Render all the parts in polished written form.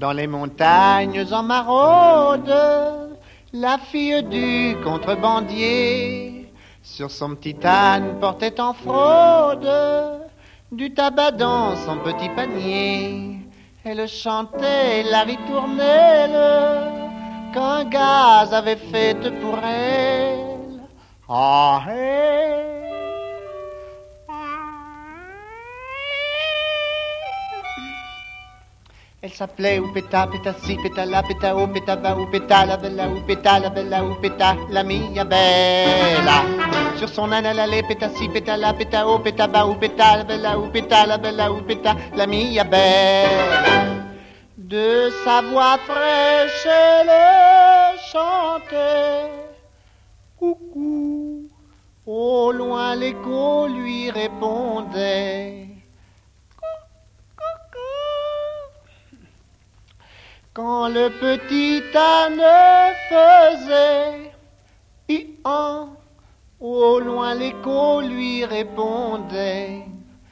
Dans les montagnes en maraude, la fille du contrebandier, sur son petit âne portait en fraude du tabac dans son petit panier. Elle chantait la ritournelle qu'un gaz avait faite pour elle. Ah, hey. Elle s'appelait Oupeta, Pétassi, Pétala, Pétao, Pétaba, Oupeta, la bella, Oupeta, la bella, Oupeta, la mia bella. Sur son âne, elle allait Pétassi, Pétala, Pétao, Pétaba, Oupeta, la bella, Oupeta, la bella, Oupeta, la mia bella. De sa voix fraîche, elle chantait coucou. Au loin, l'écho lui répondait. Quand le petit âne faisait hi-han, au loin l'écho lui répondait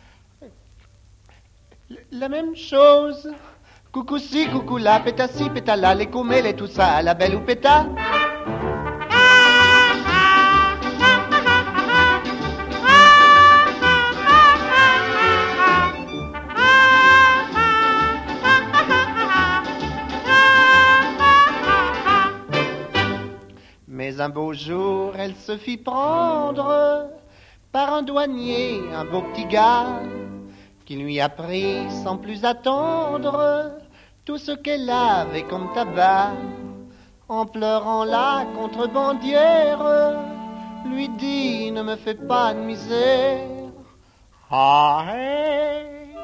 la même chose. Coucou si, coucou là, pétassi, pétala, l'écho mêlait tout ça, la belle Oupeta. Mais un beau jour, elle se fit prendre par un douanier, un beau petit gars, qui lui apprit sans plus attendre tout ce qu'elle avait comme tabac. En pleurant la contrebandière, lui dit ne me fais pas de misère. Ah, hey.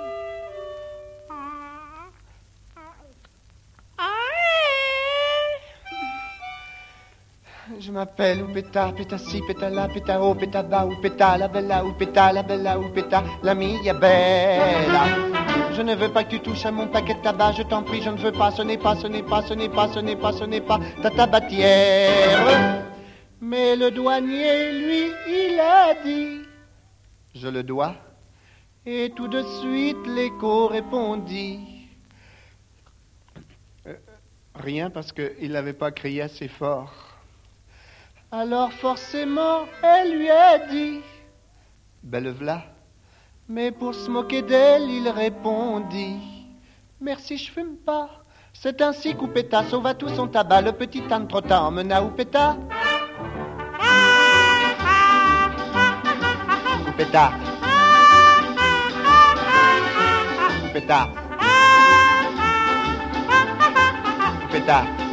Je m'appelle Oupeta, Pétassi, Pétala, Pétao, Pétaba, Oupeta, la bella, Oupeta, la mia bella. Je ne veux pas que tu touches à mon paquet de tabac, je t'en prie, je ne veux pas, ce n'est pas, ce n'est pas, ce n'est pas, ce n'est pas, ce n'est pas ta tabatière. Mais le douanier, lui, il a dit, je le dois. Et tout de suite, l'écho répondit, rien parce qu'il n'avait pas crié assez fort. Alors forcément, elle lui a dit, belle v'là. Mais pour se moquer d'elle, il répondit, merci, je fume pas. C'est ainsi qu'Oupeta sauva tout son tabac. Le petit âne trotta emmena Oupeta. Oupeta. Oupeta. Oupeta.